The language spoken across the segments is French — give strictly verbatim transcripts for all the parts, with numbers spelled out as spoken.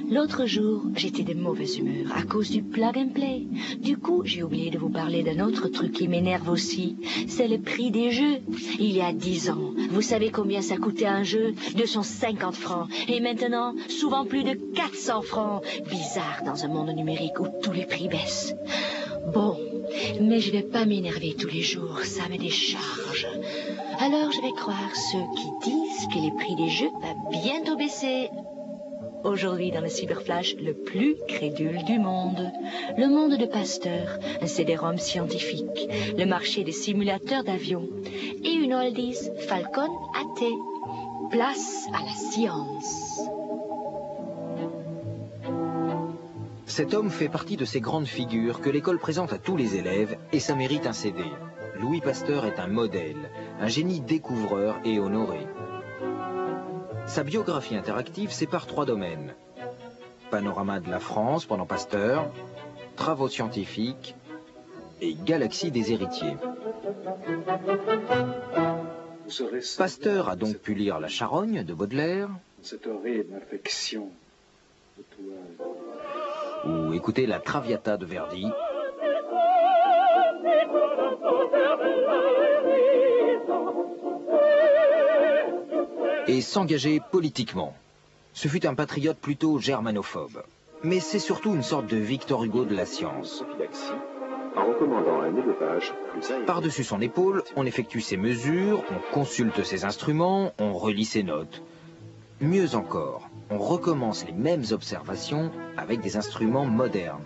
L'autre jour, j'étais de mauvaise humeur à cause du plug and play. Du coup, j'ai oublié de vous parler d'un autre truc qui m'énerve aussi. C'est le prix des jeux. Il y a dix ans, vous savez combien ça coûtait un jeu? deux cent cinquante francs. Et maintenant, souvent plus de quatre cents francs. Bizarre dans un monde numérique où tous les prix baissent. Bon, mais je vais pas m'énerver tous les jours, ça me décharge. Alors je vais croire ceux qui disent que les prix des jeux vont bientôt baisser. Aujourd'hui dans le Cyberflash, le plus crédule du monde. Le monde de Pasteur, un C D-ROM scientifique, le marché des simulateurs d'avions et une oldies Falcon A T. Place à la science. Cet homme fait partie de ces grandes figures que l'école présente à tous les élèves et ça mérite un C D. Louis Pasteur est un modèle, un génie découvreur et honoré. Sa biographie interactive sépare trois domaines. Panorama de la France pendant Pasteur, travaux scientifiques et galaxie des héritiers. Pasteur a donc pu lire La Charogne de Baudelaire, cette horrible infection de toi. Ou écouter la Traviata de Verdi, et s'engager politiquement. Ce fut un patriote plutôt germanophobe. Mais c'est surtout une sorte de Victor Hugo de la science. Par-dessus son épaule, on effectue ses mesures, on consulte ses instruments, on relit ses notes. Mieux encore, on recommence les mêmes observations avec des instruments modernes.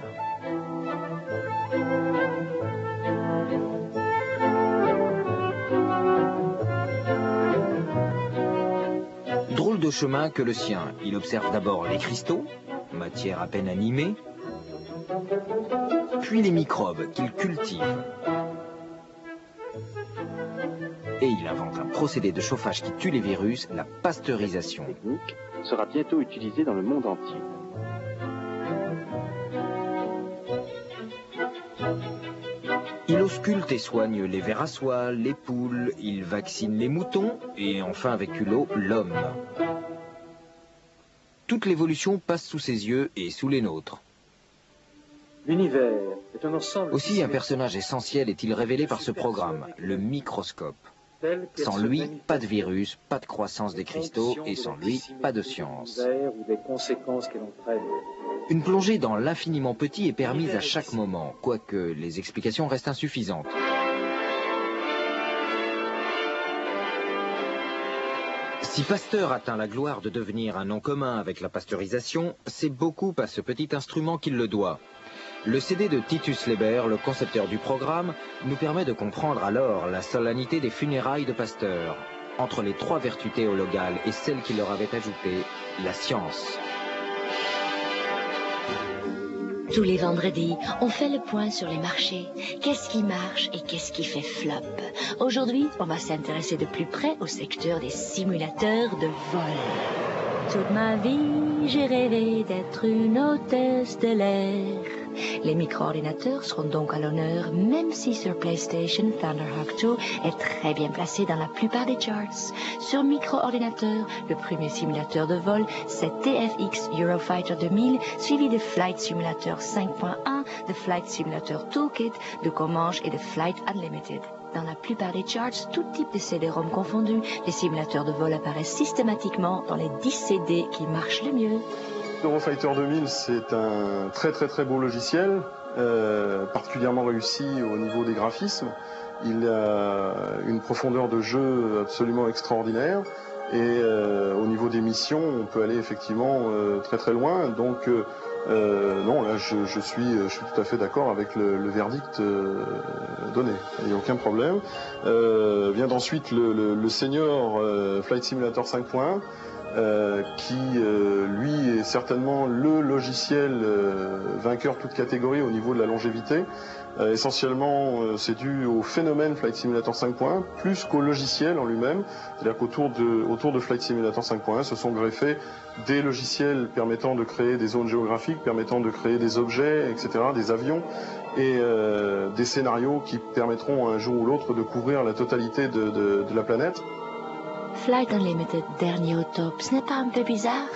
Drôle de chemin que le sien. Il observe d'abord les cristaux, matière à peine animée, puis les microbes qu'il cultive. Et il invente un procédé de chauffage qui tue les virus, la pasteurisation. Cette technique sera bientôt utilisée dans le monde entier. Il ausculte et soigne les vers à soie, les poules, il vaccine les moutons et enfin avec culot l'homme. Toute l'évolution passe sous ses yeux et sous les nôtres. L'univers est un ensemble... Aussi un personnage essentiel est-il révélé par ce programme, le microscope. Sans lui, pas de virus, pas de croissance des cristaux et sans lui, pas de science. Une plongée dans l'infiniment petit est permise à chaque moment, quoique les explications restent insuffisantes. Si Pasteur atteint la gloire de devenir un nom commun avec la pasteurisation, c'est beaucoup à ce petit instrument qu'il le doit. Le C D de Titus Leber, le concepteur du programme, nous permet de comprendre alors la solennité des funérailles de Pasteur, entre les trois vertus théologales et celles qu'il leur avait ajoutées, la science. Tous les vendredis, on fait le point sur les marchés. Qu'est-ce qui marche et qu'est-ce qui fait flop? Aujourd'hui, on va s'intéresser de plus près au secteur des simulateurs de vol. Toute ma vie, j'ai rêvé d'être une hôtesse de l'air. Les micro-ordinateurs seront donc à l'honneur, même si sur PlayStation, Thunderhawk deux est très bien placé dans la plupart des charts. Sur micro-ordinateur, le premier simulateur de vol, c'est T F X Eurofighter deux mille, suivi de Flight Simulator cinq point un, de Flight Simulator Toolkit, de Comanche et de Flight Unlimited. Dans la plupart des charts, tout type de C D-ROM confondu, les simulateurs de vol apparaissent systématiquement dans les dix C D qui marchent le mieux. Eurofighter deux mille, c'est un très très très beau logiciel, euh, particulièrement réussi au niveau des graphismes. Il a une profondeur de jeu absolument extraordinaire et euh, au niveau des missions, on peut aller effectivement euh, très très loin. Donc euh, euh, non, là je, je, suis, je suis tout à fait d'accord avec le, le verdict euh, donné. Il n'y a aucun problème. Euh, vient ensuite le, le, le senior euh, Flight Simulator cinq point un. Euh, qui euh, lui est certainement le logiciel euh, vainqueur toute catégorie au niveau de la longévité. Euh, essentiellement, euh, c'est dû au phénomène Flight Simulator cinq point un plus qu'au logiciel en lui-même. C'est-à-dire qu'autour de, autour de Flight Simulator cinq point un se sont greffés des logiciels permettant de créer des zones géographiques, permettant de créer des objets, et cetera, des avions, et euh, des scénarios qui permettront un jour ou l'autre de couvrir la totalité de, de, de la planète. Flight Unlimited, dernier au top, ce n'est pas un peu bizarre?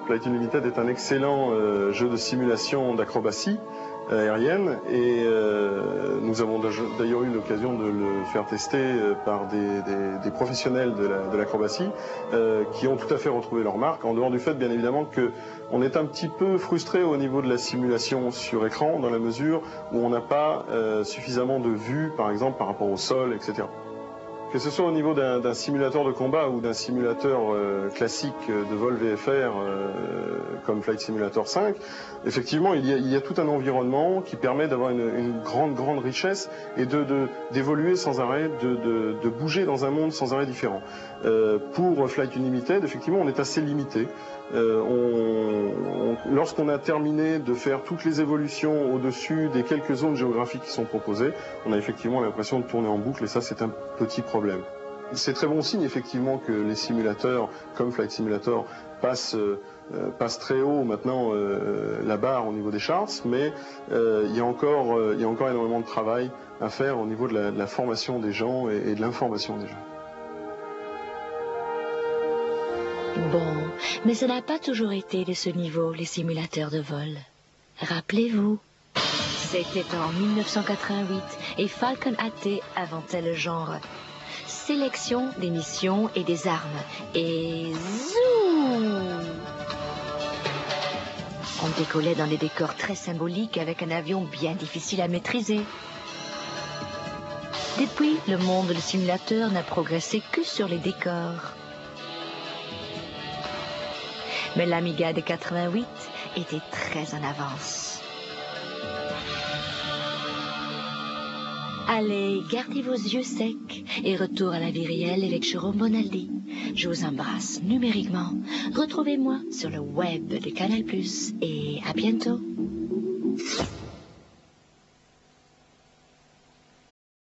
Flight Unlimited est un excellent euh, jeu de simulation d'acrobatie aérienne et euh, nous avons d'ailleurs eu l'occasion de le faire tester euh, par des, des, des professionnels de l'acrobatie la, euh, qui ont tout à fait retrouvé leur marque, en dehors du fait bien évidemment qu'on est un petit peu frustré au niveau de la simulation sur écran dans la mesure où on n'a pas euh, suffisamment de vue par exemple par rapport au sol, et cetera. Que ce soit au niveau d'un simulateur de combat ou d'un simulateur euh, classique de vol V F R euh, comme Flight Simulator cinq, effectivement il y a, il y a tout un environnement qui permet d'avoir une, une grande grande richesse et de d'évoluer sans arrêt, de, de, de bouger dans un monde sans arrêt différent. Euh, pour Flight Unlimited, effectivement on est assez limité. Euh, on, on, lorsqu'on a terminé de faire toutes les évolutions au-dessus des quelques zones géographiques qui sont proposées, on a effectivement l'impression de tourner en boucle et ça c'est un petit problème. C'est très bon signe effectivement que les simulateurs comme Flight Simulator passent, euh, passent très haut maintenant euh, la barre au niveau des charts, mais euh, il y a encore, euh, il y a encore énormément de travail à faire au niveau de la, de la formation des gens et, et de l'information des gens. Bon, mais ça n'a pas toujours été de ce niveau, les simulateurs de vol. Rappelez-vous, c'était en mille neuf cent quatre-vingt-huit et Falcon A T inventait le genre. Sélection des missions et des armes. Et zoom! On décollait dans des décors très symboliques avec un avion bien difficile à maîtriser. Depuis, le monde du simulateur n'a progressé que sur les décors. Mais l'Amiga de quatre-vingt-huit était très en avance. Allez, gardez vos yeux secs et retour à la vie réelle avec Jérôme Bonaldi. Je vous embrasse numériquement. Retrouvez-moi sur le web de Canal plus, et à bientôt.